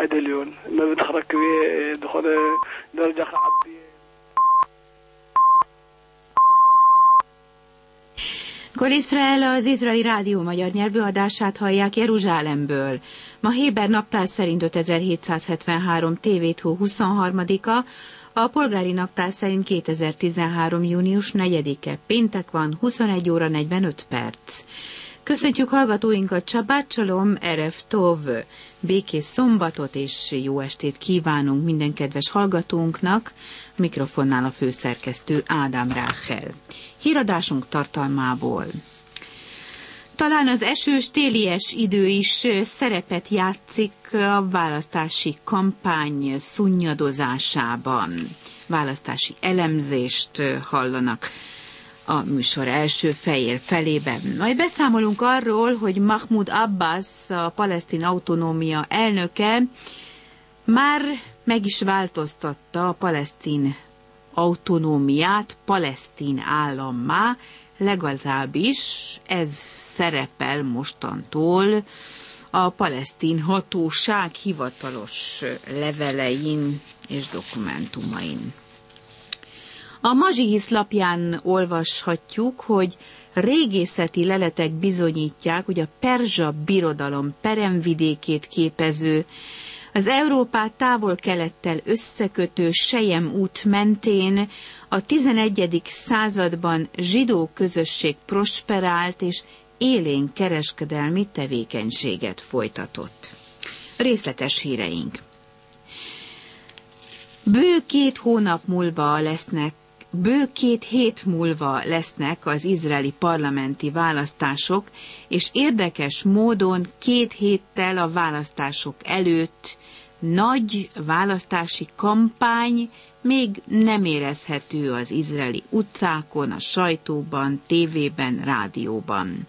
عدليون ما بتخرج دخل درجة عبي. Kol Izrael, az izraeli rádió magyar nyelvű adását hallják Jeruzsálemből. Ma héber naptár szerint 5773 tévéthó 23-a, a polgári naptár szerint 2013. június 4-e. Péntek van, 21 óra 45 perc. Köszöntjük hallgatóinkat, Shabbat Shalom, Erev Tov, békés szombatot és jó estét kívánunk minden kedves hallgatónknak. A mikrofonnál a főszerkesztő Ádám Ráhel. Híradásunk tartalmából. Talán az esős télies idő is szerepet játszik a választási kampány szunnyadozásában. Választási elemzést hallanak a műsor első fehér felében. Majd beszámolunk arról, hogy Mahmoud Abbas, a palesztin autonómia elnöke, már meg is változtatta a palesztin autonómiát palesztin állammá, legalábbis ez szerepel mostantól a palesztin hatóság hivatalos levelein és dokumentumain. A Mazsihisz lapján olvashatjuk, hogy régészeti leletek bizonyítják, hogy a perzsa birodalom peremvidékét képező, az Európát távol-kelettel összekötő Sejem út mentén a 11. században zsidó közösség prosperált és élénk kereskedelmi tevékenységet folytatott. Részletes híreink. Bő 2 hét múlva lesznek az izraeli parlamenti választások, és érdekes módon 2 héttel a választások előtt nagy választási kampány még nem érezhető az izraeli utcákon, a sajtóban, tévében, rádióban.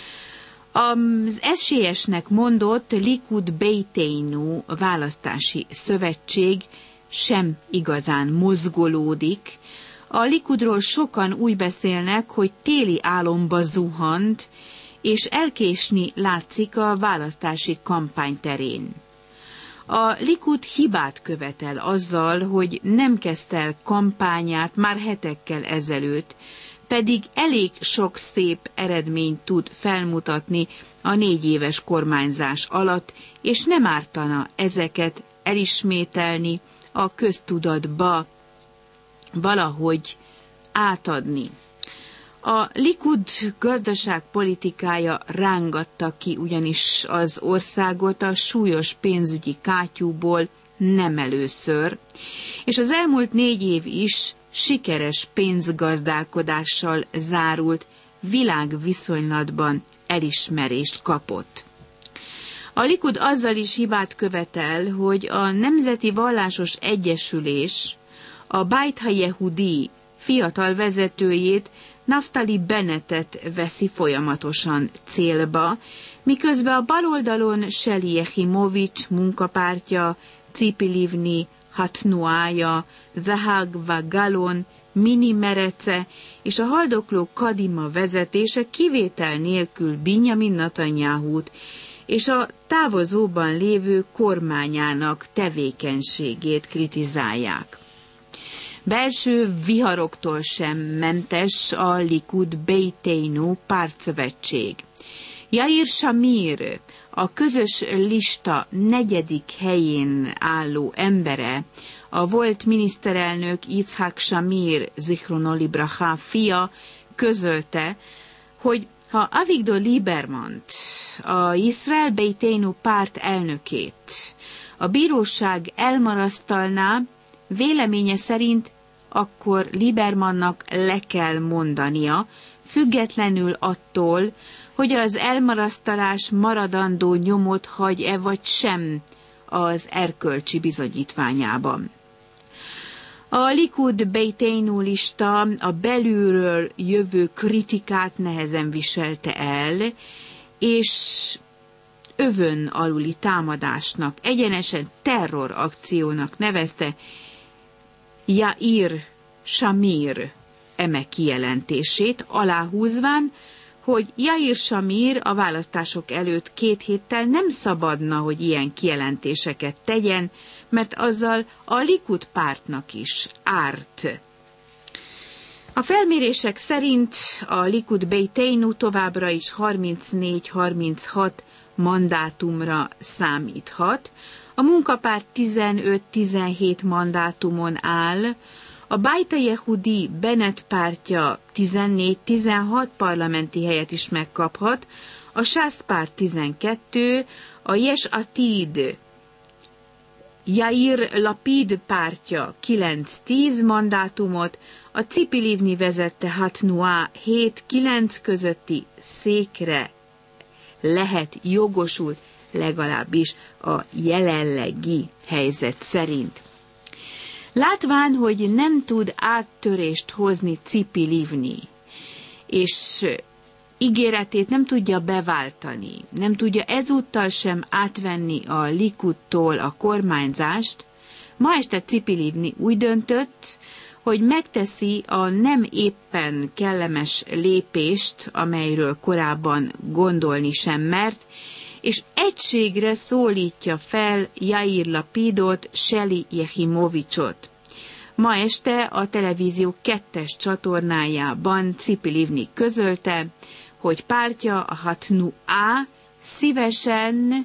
Az esélyesnek mondott Likud Beiteinu választási szövetség sem igazán mozgolódik. A Likudról sokan úgy beszélnek, hogy téli álomba zuhant, és elkésni látszik a választási kampány terén. A Likud hibát követel azzal, hogy nem kezdte el kampányát már hetekkel ezelőtt, pedig elég sok szép eredményt tud felmutatni a 4 éves kormányzás alatt, és nem ártana ezeket elismételni, a köztudatba valahogy átadni. A Likud gazdaságpolitikája rángatta ki ugyanis az országot a súlyos pénzügyi kátyúból nem először, és az elmúlt 4 év is sikeres pénzgazdálkodással zárult, világviszonylatban elismerést kapott. A Likud azzal is hibát követel, hogy a Nemzeti Vallásos Egyesülés a Beit HaYehudi fiatal vezetőjét, Naftali Bennettet veszi folyamatosan célba, miközben a baloldalon Sheli Yehimovics munkapártja, Tzipi Livni Hatnuája, Zahagva Galon, Mini Merece és a haldokló Kadima vezetése kivétel nélkül Binyamin Netanyahut és a távozóban lévő kormányának tevékenységét kritizálják. Belső viharoktól sem mentes a Likud Beiteinu pártszövetség. Yair Shamir, a közös lista 4. helyén álló embere, a volt miniszterelnök Yitzhak Shamir Zichrono Libraha fia közölte, hogy ha Avigdor Liebermant, a Yisrael Beiteinu párt elnökét a bíróság elmarasztalná, véleménye szerint akkor Liebermannak le kell mondania, függetlenül attól, hogy az elmarasztalás maradandó nyomot hagy-e vagy sem az erkölcsi bizonyítványában. A Likud Beiteinu lista a belülről jövő kritikát nehezen viselte el, és övön aluli támadásnak, egyenesen terrorakciónak nevezte Yair Shamir eme kijelentését, aláhúzván, hogy Jair Samir a választások előtt 2 héttel nem szabadna, hogy ilyen kijelentéseket tegyen, mert azzal a Likud pártnak is árt. A felmérések szerint a Likud Beiteinu továbbra is 34-36 mandátumra számíthat, a munkapárt 15-17 mandátumon áll, a Bajta Yehudi Bennett pártja 14-16 parlamenti helyet is megkaphat, a Sász párt 12, a Yesh Atid Yair Lapid pártja 9-10 mandátumot, a Tzipi Livni vezette Hatnua 7-9 közötti székre lehet jogosult, legalábbis a jelenlegi helyzet szerint. Látván, hogy nem tud áttörést hozni Tzipi Livni, és ígéretét nem tudja beváltani, nem tudja ezúttal sem átvenni a Likudtól a kormányzást, ma este Tzipi Livni úgy döntött, hogy megteszi a nem éppen kellemes lépést, amelyről korábban gondolni sem mert, és egységre szólítja fel Jair Lapidot, Sheli Jehimovicsot. Ma este a televízió 2. csatornájában Tzipi Livni közölte, hogy pártja, a Hatnua szívesen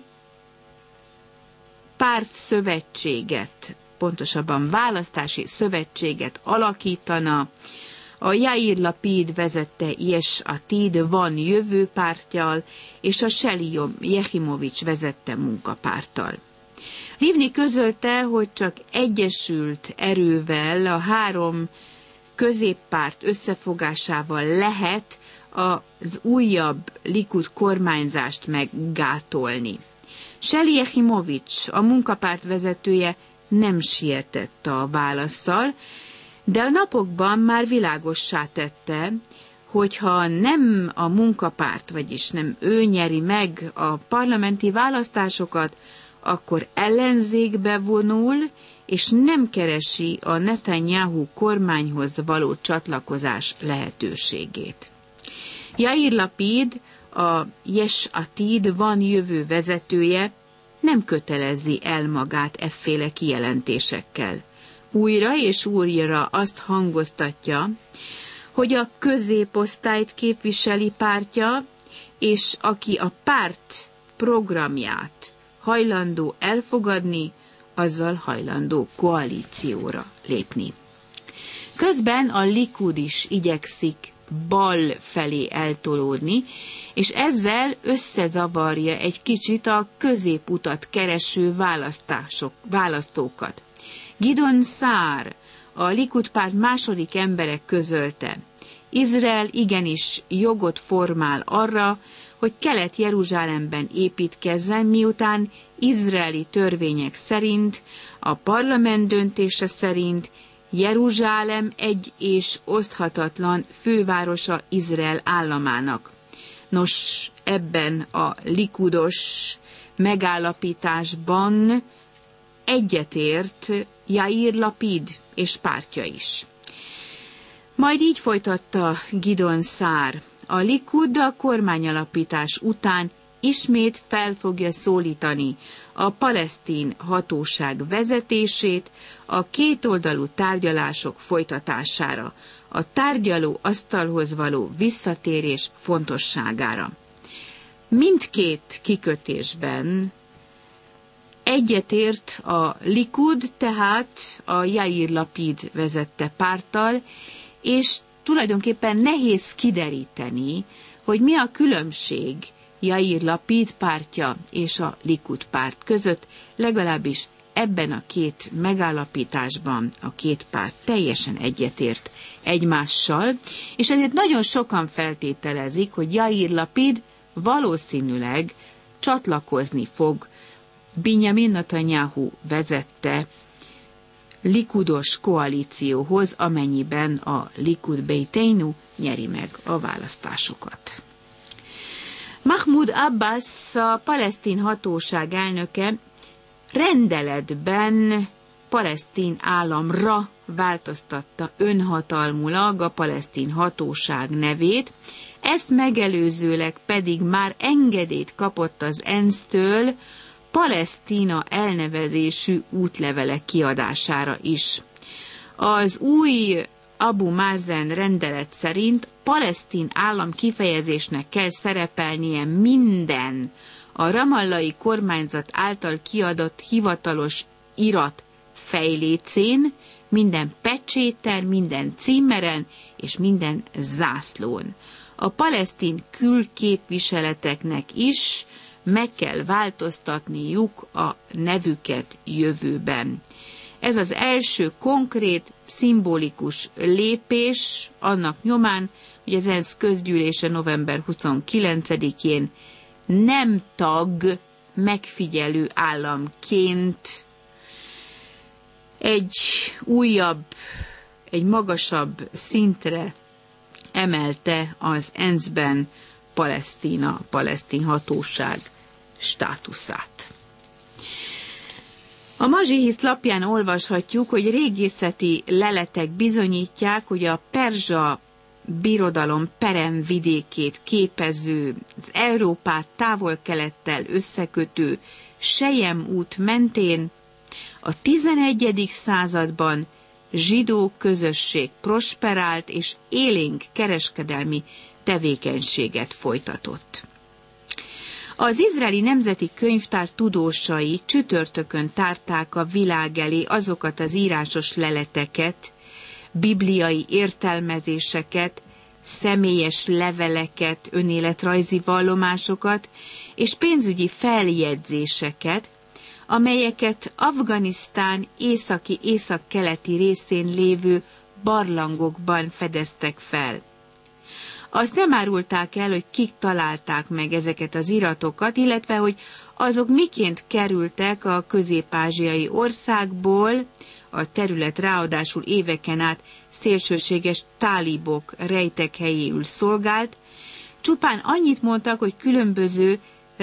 pártszövetséget, pontosabban választási szövetséget alakítana a Jair Lapid vezette Yesh Atid van jövő pártjal és a Sheli Jehimovics vezette munkapárttal. Livni közölte, hogy csak egyesült erővel, a 3 középpárt összefogásával lehet az újabb Likud kormányzást meggátolni. Sheli Jehimovics, a munkapárt vezetője, nem sietett a válasszal, de a napokban már világossá tette, hogyha nem a munkapárt, vagyis nem ő nyeri meg a parlamenti választásokat, akkor ellenzékbe vonul, és nem keresi a Netanyahu kormányhoz való csatlakozás lehetőségét. Jair Lapid, a Yesh Atid van jövő vezetője, nem kötelezi el magát efféle kijelentésekkel. Újra és újra azt hangoztatja, hogy a középosztályt képviseli pártja, és aki a párt programját hajlandó elfogadni, azzal hajlandó koalícióra lépni. Közben a Likud is igyekszik bal felé eltolódni, és ezzel összezavarja egy kicsit a középutat kereső választókat. Gidon Szár, a Likud párt második emberek közölte, Izrael igenis jogot formál arra, hogy Kelet-Jeruzsálemben építkezzen, miután izraeli törvények szerint, a parlament döntése szerint Jeruzsálem egy és oszthatatlan fővárosa Izrael államának. Nos, ebben a likudos megállapításban egyetért Jair Lapid és pártja is. Majd így folytatta Gidon Szár. A Likud a kormányalapítás után ismét fel fogja szólítani a palesztin hatóság vezetését a kétoldalú tárgyalások folytatására, a tárgyaló asztalhoz való visszatérés fontosságára. Mindkét kikötésben egyetért a Likud, tehát a Jair Lapid vezette párttal, és tulajdonképpen nehéz kideríteni, hogy mi a különbség Jair Lapid pártja és a Likud párt között, legalábbis ebben a két megállapításban a két párt teljesen egyetért egymással, és ezért nagyon sokan feltételezik, hogy Jair Lapid valószínűleg csatlakozni fog Binyamin Netanyahu vezette likudos koalícióhoz, amennyiben a Likud Beiteinu nyeri meg a választásokat. Mahmoud Abbas, a palesztin hatóság elnöke, rendeletben palesztin államra változtatta önhatalmulag a palesztin hatóság nevét. ezt megelőzőleg pedig már engedélyt kapott az ENSZ-től Palesztina elnevezésű útlevelek kiadására is. Az új Abu Mazen rendelet szerint palesztin állam kifejezésnek kell szerepelnie minden a ramallai kormányzat által kiadott hivatalos irat fejlécén, minden pecséten, minden címeren és minden zászlón. A palesztin külképviseleteknek is meg kell változtatniuk a nevüket jövőben. Ez az első konkrét, szimbolikus lépés annak nyomán, hogy az ENSZ közgyűlése november 29-én nem tag megfigyelő államként egy magasabb szintre emelte az ENSZ-ben palesztin hatóság státuszát. A Mazsihisz lapján olvashatjuk, hogy régészeti leletek bizonyítják, hogy a perzsa birodalom peremvidékét képező, az Európát távol-kelettel összekötő Sejem út mentén a 11. században zsidó közösség prosperált és élénk kereskedelmi tevékenységet folytatott. Az izraeli nemzeti könyvtár tudósai csütörtökön tárták a világ elé azokat az írásos leleteket, bibliai értelmezéseket, személyes leveleket, önéletrajzi vallomásokat és pénzügyi feljegyzéseket, amelyeket Afganisztán észak-keleti részén lévő barlangokban fedeztek fel. Azt nem árulták el, hogy kik találták meg ezeket az iratokat, illetve hogy azok miként kerültek a közép-ázsiai országból, a terület ráadásul éveken át szélsőséges tálibok rejtekhelyéül szolgált, csupán annyit mondtak, hogy különböző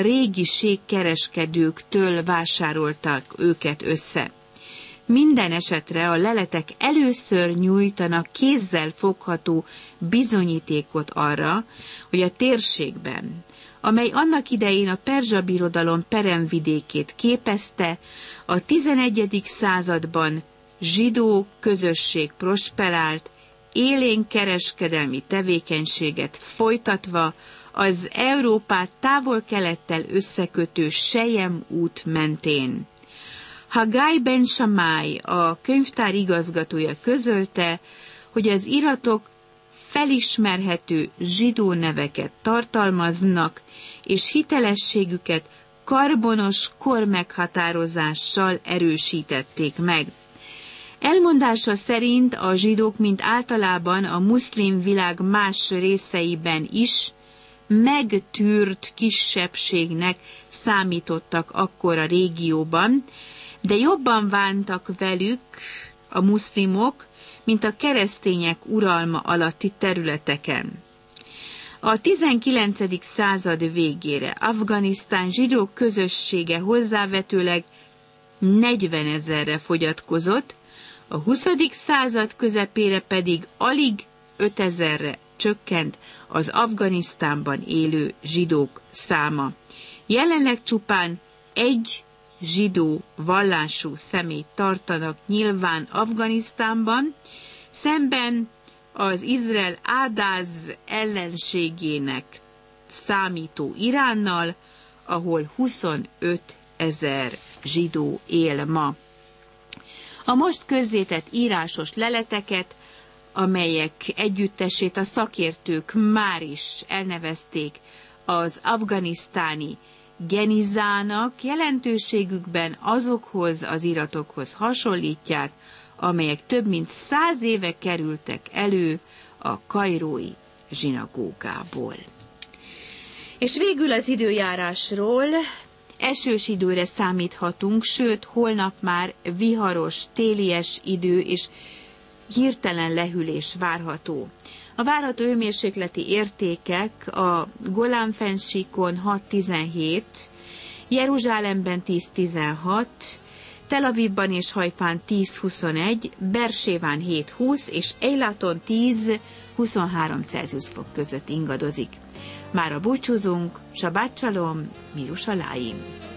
régiségkereskedőktől vásároltak őket össze. Minden esetre a leletek először nyújtanak kézzel fogható bizonyítékot arra, hogy a térségben, amely annak idején a perzsa birodalom peremvidékét képezte, a 11. században zsidó közösség prosperált, élénk kereskedelmi tevékenységet folytatva az Európát távol-kelettel összekötő Sejem út mentén. Hagai Ben Shammai, a könyvtár igazgatója közölte, hogy az iratok felismerhető zsidó neveket tartalmaznak, és hitelességüket karbonos kormeghatározással erősítették meg. Elmondása szerint a zsidók, mint általában a muszlim világ más részeiben is, megtűrt kisebbségnek számítottak akkor a régióban, de jobban bántak velük a muszlimok, mint a keresztények uralma alatti területeken. A 19. század végére Afganisztán zsidó közössége hozzávetőleg 40 000-re fogyatkozott, a 20. század közepére pedig alig 5 000-re csökkent az Afganisztánban élő zsidók száma. Jelenleg csupán egy zsidó vallású személyt tartanak nyilván Afganisztánban, szemben az Izrael ádáz ellenségének számító Iránnal, ahol 25 000 zsidó él ma. A most közzétett írásos leleteket, amelyek együttesét a szakértők már is elnevezték az afganisztáni genizának, jelentőségükben azokhoz az iratokhoz hasonlítják, amelyek több mint 100 éve kerültek elő a kairói zsinagógából. És végül az időjárásról. Esős időre számíthatunk, sőt, holnap már viharos, télies idő és hirtelen lehűlés várható. A várható hőmérsékleti értékek a Golán-fennsíkon 6-17, Jeruzsálemben 10-16, Tel Avivban és Hajfán 10-21, Berseván 7-20 és Eilaton 10-23 Celsius fok között ingadozik. Mára búcsúzunk, Sabát Csalom, Mirusalaim.